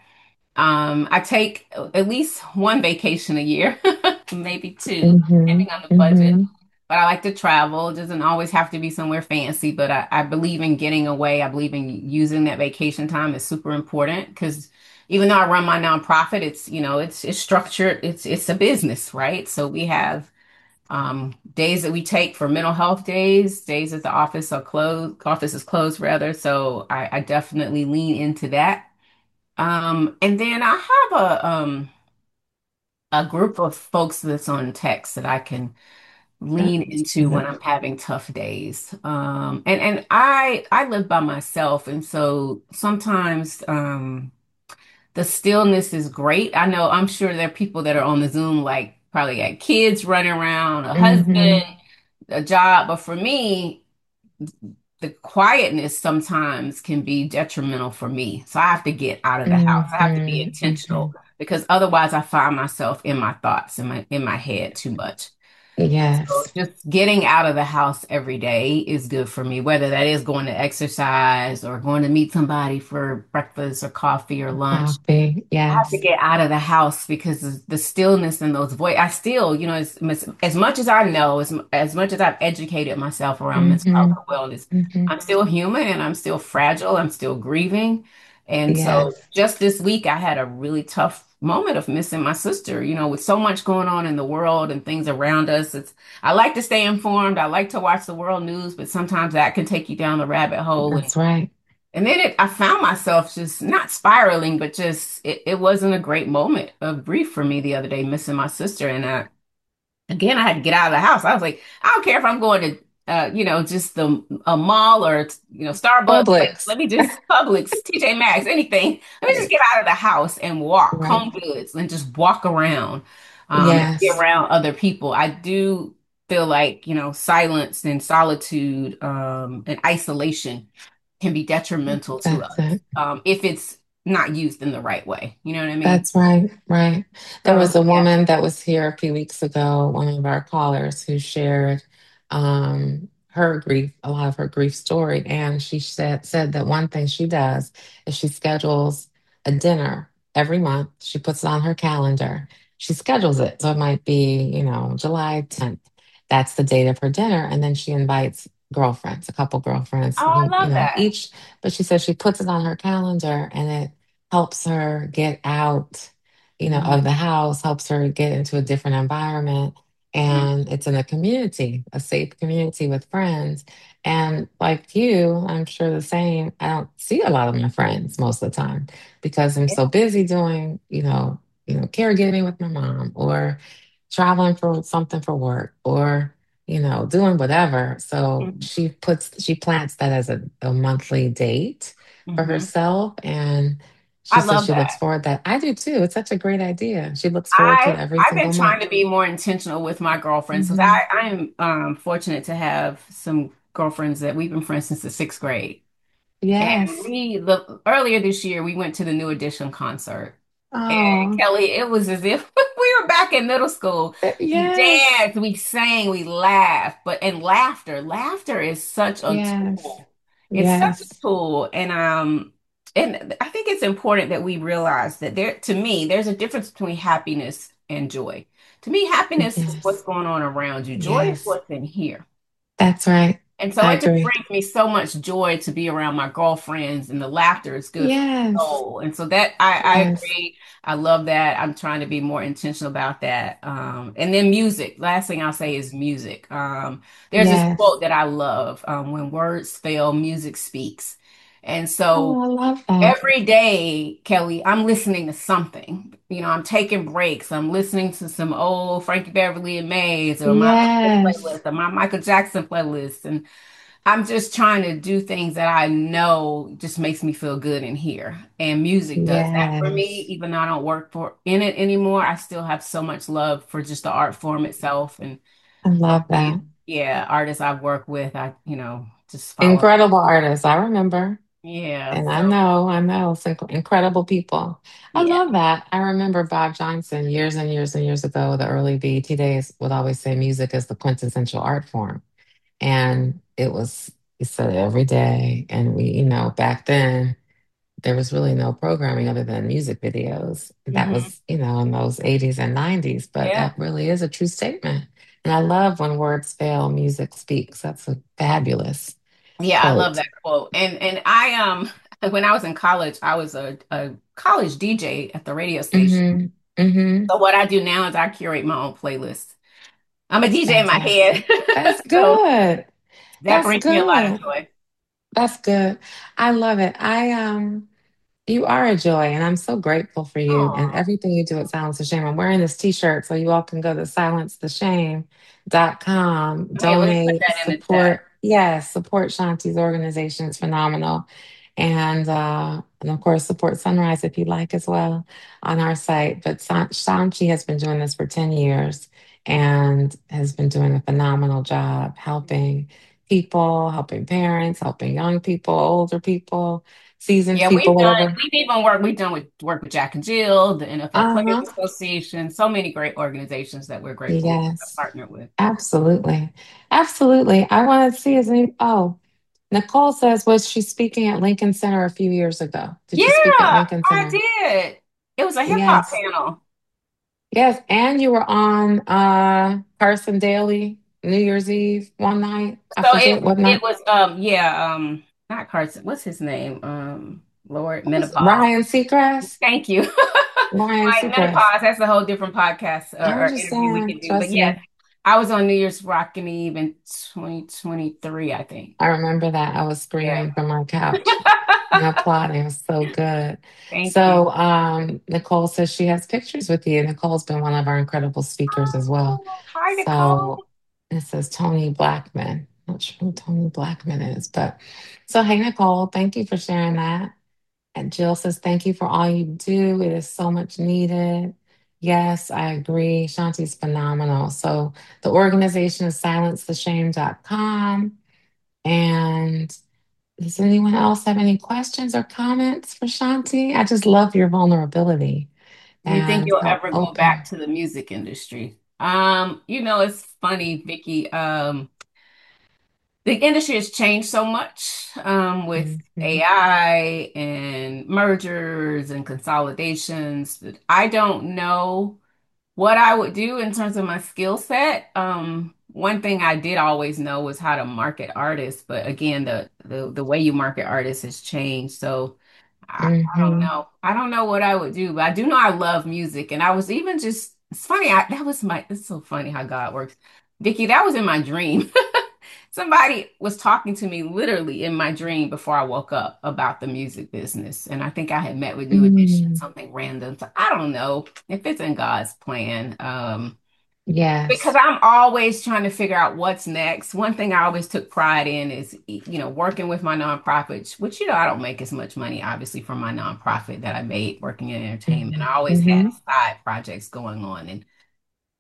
I take at least one vacation a year, maybe two, Hmm. depending on the budget. Hmm. But I like to travel. It doesn't always have to be somewhere fancy, but I believe in getting away. I believe in using that vacation time is super important because even though I run my nonprofit, it's structured. It's a business, right? So we have days that we take for mental health days, days that the office is closed rather. So I definitely lean into that. And then I have a group of folks that's on text that I can lean That's into when good. I'm having tough days. And I live by myself, and so sometimes the stillness is great. I'm sure there are people that are on the Zoom like probably got kids running around, a husband, Hmm. a job, but for me, the quietness sometimes can be detrimental for me. So I have to get out of the house. I have to be Hmm. Hmm. intentional because otherwise I find myself in my thoughts, in my head too much. So Yes. just getting out of the house every day is good for me, whether that is going to exercise or going to meet somebody for breakfast or coffee or lunch. Coffee. I have to Yes. get out of the house because the stillness and those voice. I still, as much as I know, as much as I've educated myself around mental health Hmm. and wellness, Hmm. I'm still human and I'm still fragile. I'm still grieving, and so Yes. just this week I had a really tough moment of missing my sister. With so much going on in the world and things around us. I like to stay informed. I like to watch the world news, but sometimes that can take you down the rabbit hole. That's right. And then I found myself just not spiraling, but just it wasn't a great moment of grief for me the other day, missing my sister. And again, I had to get out of the house. I was like, I don't care if I'm going to, just a mall or Starbucks. Like, Publix. let me just Publix, TJ Maxx, anything. Let me just get out of the house and walk, Right. Home Goods, and just walk around, and be Yes. around other people. I do feel like silence and solitude, and isolation can be detrimental to That's us, it. if it's not used in the right way. You know what I mean? That's right. Right. There So was a yeah. woman that was here a few weeks ago, one of our callers who shared her grief, a lot of her grief story. And she said that one thing she does is she schedules a dinner every month. She puts it on her calendar. She schedules it. So it might be, July 10th. That's the date of her dinner. And then she invites girlfriends, a couple girlfriends Oh, I who, love that. each, but she says she puts it on her calendar and it helps her get out, of the Mhm. house, helps her get into a different environment. Mhm. And it's in a community, a safe community with friends. And like you, I'm sure the same. I don't see a lot of my friends most of the time because I'm so busy doing, caregiving with my mom or traveling for something for work or, doing whatever. So Mhm. she plants that as a monthly date for Mhm. herself. And she I says love she looks that. forward that I do too. It's such a great idea. She looks forward to it every I've been single trying month. to be more intentional with my girlfriends because Hmm. I am fortunate to have some girlfriends that we've been friends since the sixth grade. And Yes. the earlier this year, we went to the New Edition concert. And Oh, Kelly, it was as if we were back in middle school. We yes. danced, we sang, we laughed, and laughter is such a Yes. tool. It's such a Yes. tool, and I think it's important that we realize that to me, there's a difference between happiness and joy. To me, happiness is what's Yes. going on around you. Joy is Yes. what's in here. That's right. And so I it just agree. brings me so much joy to be around my girlfriends, and the laughter is good for the Yes. soul. And so that I Yes. agree. I love that. I'm trying to be more intentional about that. And then music. Last thing I'll say is music. There's this Yes. quote that I love. When words fail, music speaks. And so Oh, I love that. every day, Kelly, I'm listening to something. I'm taking breaks. I'm listening to some old Frankie Beverly and Mays or my Lisa Yes. playlist or my Michael Jackson playlist. And I'm just trying to do things that I know just makes me feel good in here. And music does that for me, Yes. even though I don't work for in it anymore. I still have so much love for just the art form itself. And I some of love that. the, yeah, artists I've worked with, just follow. Incredible artists. I remember. Yeah. And So I know, some incredible people. I yeah. love that. I remember Bob Johnson years and years and years ago, the early BET days, would always say music is the quintessential art form. And he said it every day. And back then, there was really no programming other than music videos. That Hmm. was, in those 80s and 90s. But Yeah. that really is a true statement. And I love when words fail, music speaks. That's a fabulous Yeah, I love quote. that quote. And I when I was in college, I was a college DJ at the radio station. Mm-hmm. Mm-hmm. So what I do now is I curate my own playlist. I'm a DJ in my Fantastic. head. That's So good. that That's brings me a lot of good. joy. That's good. I love it. You are a joy, and I'm so grateful for you and Oh, everything you do at Silence the Shame. I'm wearing this t-shirt, so you all can go to silencetheshame.com, yeah, let me put donate, that in the chat. support. Yes, support Shanti's organization. It's phenomenal. And of course, support Sunrise if you like as well on our site. But Shanti has been doing this for 10 years and has been doing a phenomenal job helping people, helping parents, helping young people, older people, seasoned Yeah, people, whatever. we've done with work with Jack and Jill, the NFL Players Uh-huh. Association, so many great organizations that we're grateful to have Yes, partnered with. absolutely. Absolutely. I want to see his name. Oh, Nicole says, was she speaking at Lincoln Center a few years ago? Did you speak at Yeah, Lincoln I Center? did. It was a hip hop Yes. panel. Yes. And you were on Carson Daly New Year's Eve one night. I So forget what it night. was not Carson. What's his name? Lord What was Menopause. Ryan Seacrest? Thank you. Ryan My Seacrest. menopause. That's a whole different podcast I or interview we understand. can do. But Trust yes, me. I was on New Year's Rockin' Eve in 2023, I think. I remember that. I was Yeah. screaming from my couch and applauding. It was so good. Thank you. So Nicole says she has pictures with you. Nicole's been one of our incredible speakers as well. Oh, hi, So Nicole. it says Tony Blackman. Not sure who Tony Blackman is, but so hey Nicole, thank you for sharing that. And Jill says, thank you for all you do. It is so much needed. Yes, I agree. Shanti's phenomenal. So the organization is silencetheshame.com. And does anyone else have any questions or comments for Shanti? I just love your vulnerability Do you think and you'll how ever go back open. to the music industry? It's funny, Vicky. The industry has changed so much with Mhm. AI and mergers and consolidations that I don't know what I would do in terms of my skill set. One thing I did always know was how to market artists, but again, the way you market artists has changed. So I don't Mhm. know. I don't know what I would do, but I do know I love music. And I was even just, it's funny, it's so funny how God works. Vicky, that was in my dream. Somebody was talking to me literally in my dream before I woke up about the music business. And I think I had met with New Edition, Mm. something random. So I don't know if it's in God's plan. Because Yes. I'm always trying to figure out what's next. One thing I always took pride in is, working with my nonprofit, which, I don't make as much money, obviously, from my nonprofit that I made working in entertainment. I always had Mm-hmm. side projects going on.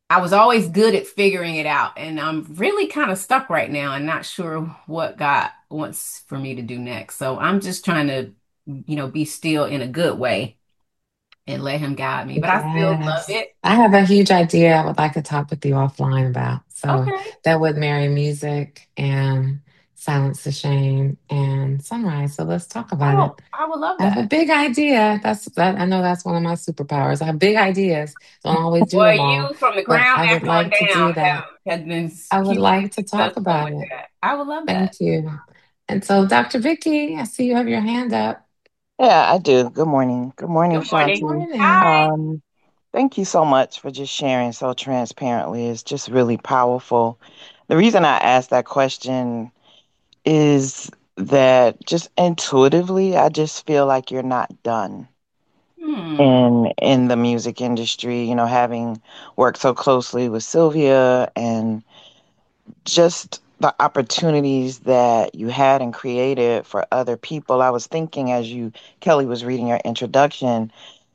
I was always good at figuring it out, and I'm really kind of stuck right now and not sure what God wants for me to do next. So I'm just trying to, be still in a good way and let him guide me. But I still love Yes. it. I have a huge idea I would like to talk with you offline about. So Okay. that would marry music and Silence the Shame and Sunrise. So let's talk about Oh, it. I would love I have a that. big idea. I know that's one of my superpowers. I have big ideas. Don't always do Boy, them all, you from the but ground I would up on like to down do that. have been I would hugely like to talk successful about with it. that. I would love that. Thank you. And so, Dr. Vicky, I see you have your hand up. Yeah, I do. Good morning. Good morning, Good Good morning. Shanti. morning. Hi. Um, Thank you so much for just sharing so transparently. It's just really powerful. The reason I asked that question is that just intuitively, I just feel like you're not done Hmm. in the music industry, having worked so closely with Sylvia and just the opportunities that you had and created for other people. I was thinking as Kelly was reading your introduction,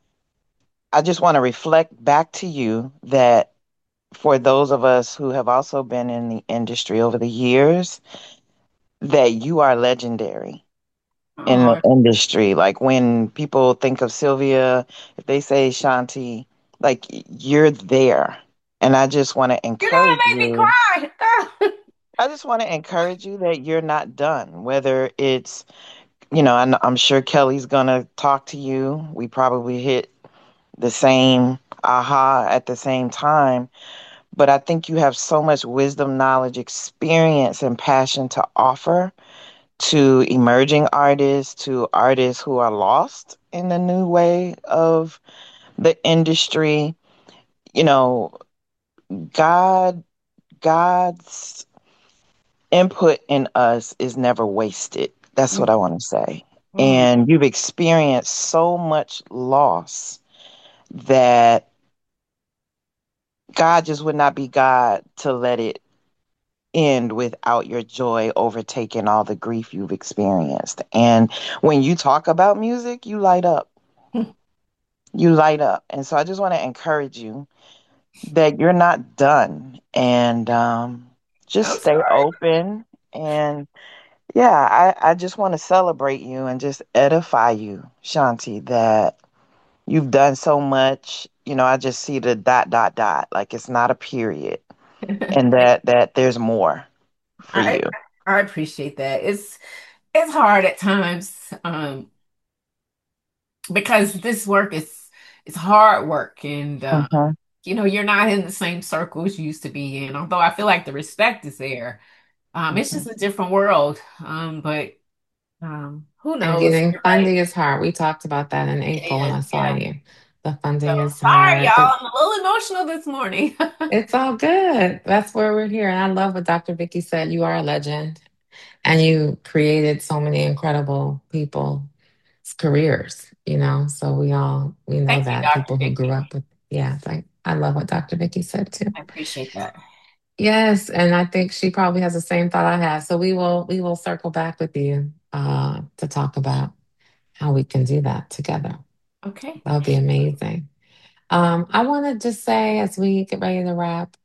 I just want to reflect back to you that for those of us who have also been in the industry over the years, that you are legendary in the Oh, industry. Like when people think of Sylvia, if they say Shanti, like you're there. And I just want to you're gonna encourage make me you. cry. I just want to encourage you that you're not done, whether it's, I'm sure Kelly's going to talk to you. We probably hit the same aha at the same time. But I think you have so much wisdom, knowledge, experience, and passion to offer to emerging artists, to artists who are lost in the new way of the industry. You know, God, God's input in us is never wasted. That's what I want to say. Mm. And you've experienced so much loss that God just would not be God to let it end without your joy overtaking all the grief you've experienced. And when you talk about music, you light up. You light up. And so I just want to encourage you that you're not done and just I'm stay sorry. open. And yeah, I just want to celebrate you and just edify you, Shanti, that you've done so much. I just see the dot, dot, dot, like it's not a period, and that there's more for I you. I appreciate that. It's hard at times, because this work is hard work, and Mhm, you're not in the same circles you used to be in. Although I feel like the respect is there. It's mhm. just a different world. But who And knows? getting You're right. funding is hard. We talked about that in April when It I is, saw yeah. you. The So funding is sorry, hard. y'all. I'm a little emotional this morning. It's all good. That's where we're here. And I love what Dr. Vicky said. You are a legend and you created so many incredible people's careers, So we know Thank you, that Dr. people who grew Vicky. up with, yeah, like I love what Dr. Vicky said too. I appreciate that. Yes, and I think she probably has the same thought I have. So we will circle back with you to talk about how we can do that together. Okay. That would be amazing. I want to just say as we get ready to wrap,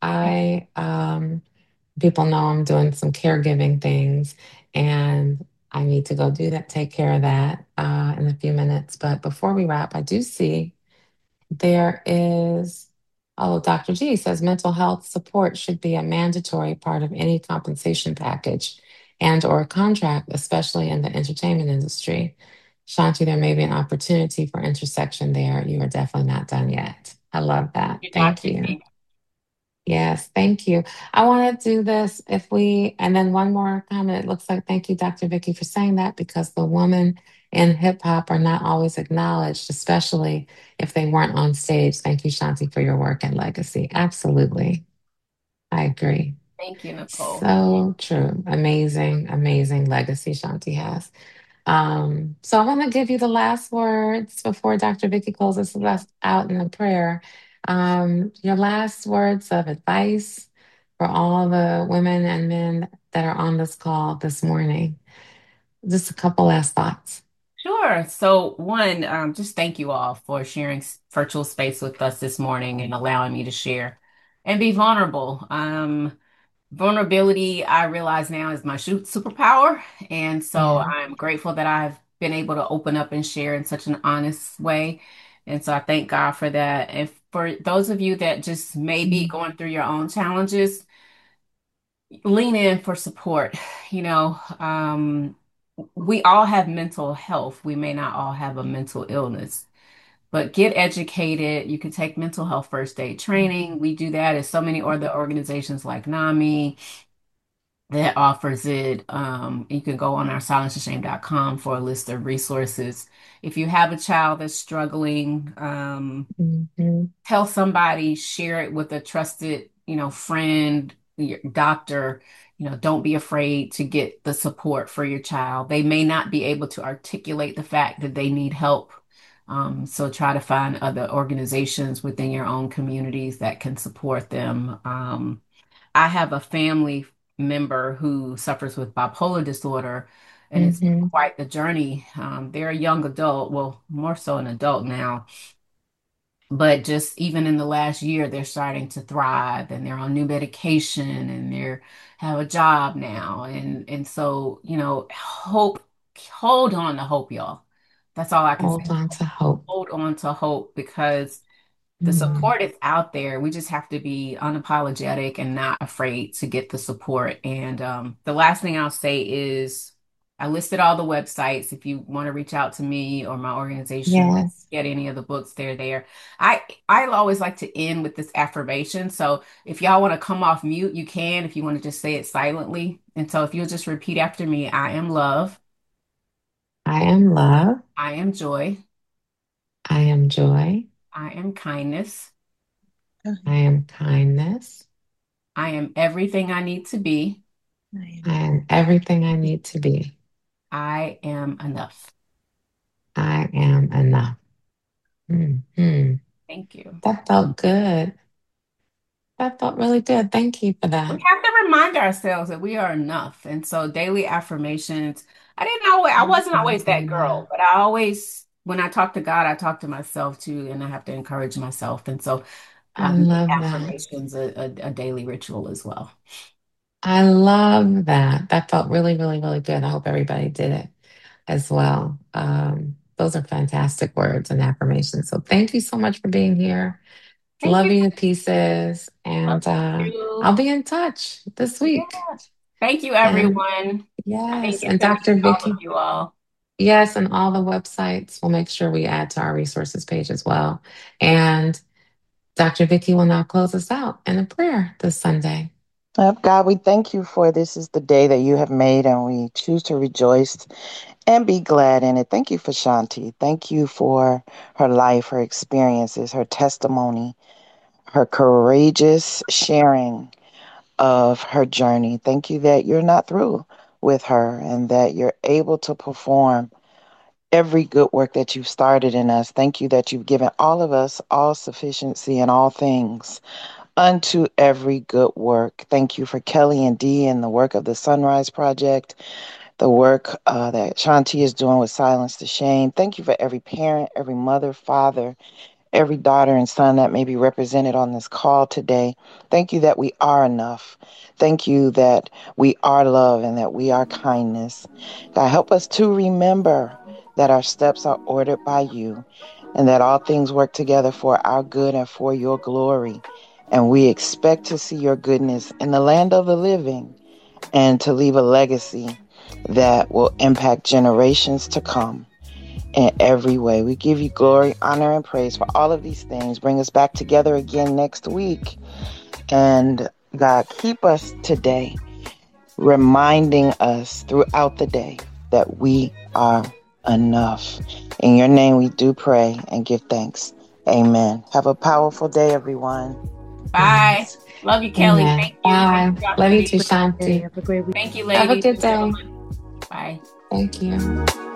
people know I'm doing some caregiving things and I need to go do that, take care of that in a few minutes. But before we wrap, I do see there is, oh, Dr. G says mental health support should be a mandatory part of any compensation package and or contract, especially in the entertainment industry. Shanti, there may be an opportunity for intersection there. You are definitely not done yet. I love that. You, Thank Dr. you. G. Yes, thank you. I want to do this and then one more comment. It looks like, thank you, Dr. Vicky, for saying that because the women in hip hop are not always acknowledged, especially if they weren't on stage. Thank you, Shanti, for your work and legacy. Absolutely. I agree. Thank you, Nicole. So true. Amazing, amazing legacy Shanti has. So I want to give you the last words before Dr. Vicky closes us out in a prayer. Your last words of advice for all the women and men that are on this call this morning. Just a couple last thoughts. Sure. So, one, just thank you all for sharing virtual space with us this morning and allowing me to share. and be vulnerable. Vulnerability, I realize now, is my superpower. And so Yeah. I'm grateful that I've been able to open up and share in such an honest way. And so I thank God for that. And for those of you that just may be Mm, going through your own challenges, lean in for support. You know, we all have mental health. We may not all have a mental illness, but get educated. You can take mental health first aid training. We do that at so many other organizations like NAMI that offers it. You can go on our silenceandshame.com for a list of resources. If you have a child that's struggling, mhm, tell somebody, share it with a trusted, friend, your doctor. Don't be afraid to get the support for your child. They may not be able to articulate the fact that they need help. So try to find other organizations within your own communities that can support them. I have a family member who suffers with bipolar disorder, and it's mhm. quite the journey. They're a young adult, well, more so an adult now, but just even in the last year, they're starting to thrive and they're on new medication and they're have a job now. And so, hold on to hope, y'all. That's all I can say. Hold on to hope. Hold on to hope because the Mm, support is out there. We just have to be unapologetic and not afraid to get the support. And the last thing I'll say is I listed all the websites. If you want to reach out to me or my organization, yes, get any of the books, they're there. I always like to end with this affirmation. So if y'all want to come off mute, you can. If you want to just say it silently. And so if you'll just repeat after me, I am love. I am love. I am joy. I am joy. I am kindness. I am kindness. I am everything I need to be. I am everything I need to be. I am enough. I am enough. Hmm. Thank you. That felt good. That felt really good. Thank you for We that. have to remind ourselves that we are enough. And so daily affirmations, I wasn't I always that love girl, that. but I always, when I talk to God, I talk to myself too, and I have to encourage myself. And so I I've made love that. affirmations a daily ritual as well. I love that. That felt really, really, really good. I hope everybody did it as well. Those are fantastic words and affirmations. So thank you so much for being here. Thank Love you. you to pieces. Love And you. I'll be in touch this week. Yeah. Thank you, And everyone. I think yes, it's and been Dr. all of Vicky. you all. Yes, and all the websites. We'll make sure we add to our resources page as well. And Dr. Vicky will now close us out in a prayer this Sunday. God, we thank you for this is the day that you have made, and we choose to rejoice and be glad in it. Thank you for Shanti. Thank you for her life, her experiences, her testimony, her courageous sharing of her journey. Thank you that you're not through with her and that you're able to perform every good work that you've started in us. Thank you that you've given all of us all sufficiency in all things unto every good work. Thank you for Kelly and Dee and the work of the Sunrise Project, the work that Shanti is doing with Silence to Shame. Thank you for every parent, every mother, father, every daughter and son that may be represented on this call today. Thank you that we are enough. Thank you that we are love and that we are kindness. God, help us to remember that our steps are ordered by you and that all things work together for our good and for your glory. And we expect to see your goodness in the land of the living and to leave a legacy that will impact generations to come in every way. We give you glory, honor, and praise for all of these things. Bring us back together again next week. And God, keep us today, reminding us throughout the day that we are enough. In your name we do pray and give thanks. Amen. Have a powerful day, everyone. Bye. Yes. Love you, Kelly. Amen. Thank you. Thank Bye. you, Dr. Love you V. too, Hey, Shanti. have a great week. Thank you, Have a ladies good and day. gentlemen. Bye. Thank you.